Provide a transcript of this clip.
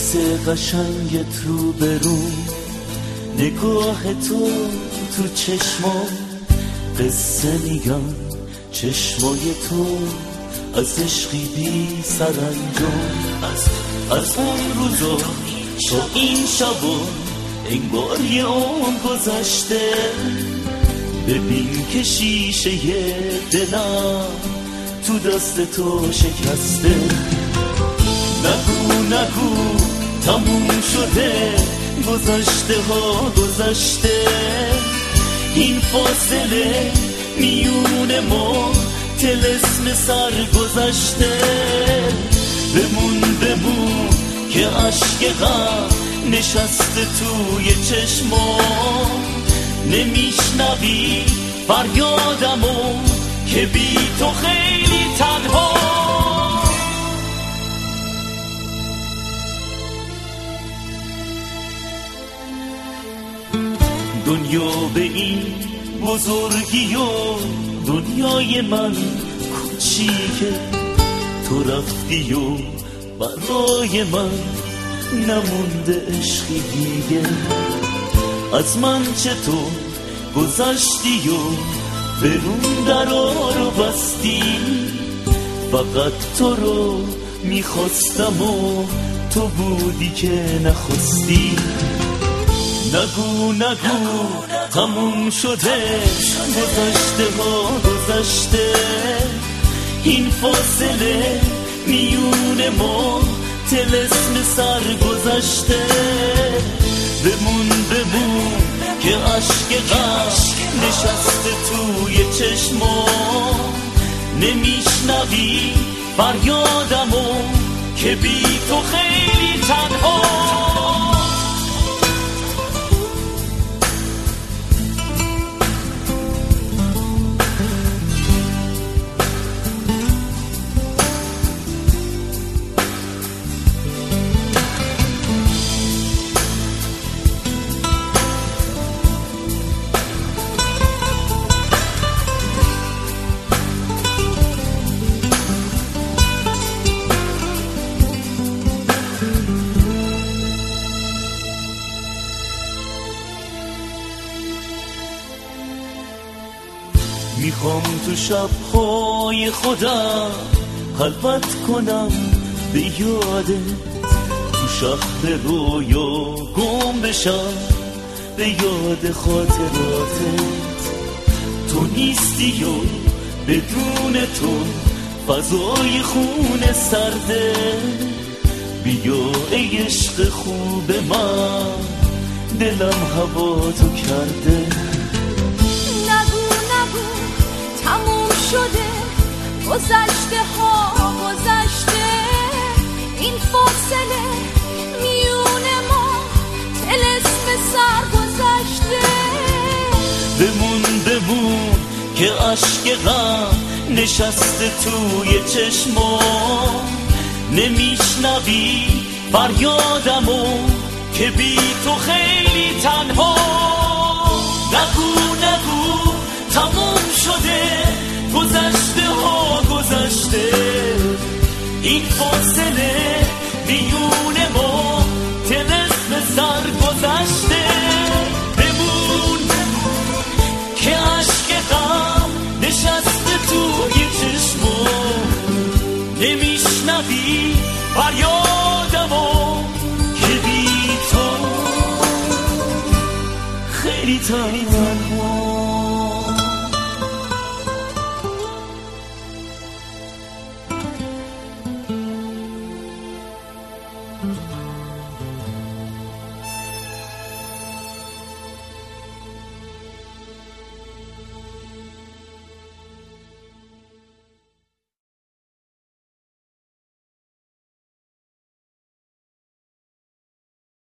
عکس قشنگت رو برون، نگاه تو چشمام قصه میگم، چشمای تو از عشقی بی سرانجام. از اون روزا تا این شبا انگار یه عمر گذشته. ببین که شیشه دلم تو دست تو شکسته. نگو تموم شده، گذشته ها گذشته. این فاصله میون ما طلسم سر گذشته. بمون که عشق غم نشسته توی چشمام. نمیشنوی فریادمو که بی تو خیلی تنها. دنیا به این بزرگی و دنیای من کوچیکه. تو رفتی و برای من نمونده عشقی دیگه. از من چطور گذشتی و برون درا رو بستی. فقط تو رو میخواستم و تو بودی که نخواستی. نگو تموم شده، گذشته ها گذشته. این فاصله میون ما طلسم سر گذشته. بمون که عشق غم نشسته توی چشما. نمیشنوی فریادمو که بی تو خیلی تنها. میخوام تو شب‌های خودم خلوت کنم به یادت. تو شهر رویا گم بشم به یاد خاطراتت. تو نیستی و بدون تو فضای خونه سرده. بیا ای عشق خوب من، دلم هوا تو کرده. تموم شده، گذشته ها گذشته. این فاصله میون ما طلسم سر گذشته. بمون که عشق غم نشسته توی چشما. نمیشنوی فریادمو که بی تو خیلی تنها. نگو تموم شده، گذشته ها گذشته. این فاصله میون ما طلسم سر گذشته.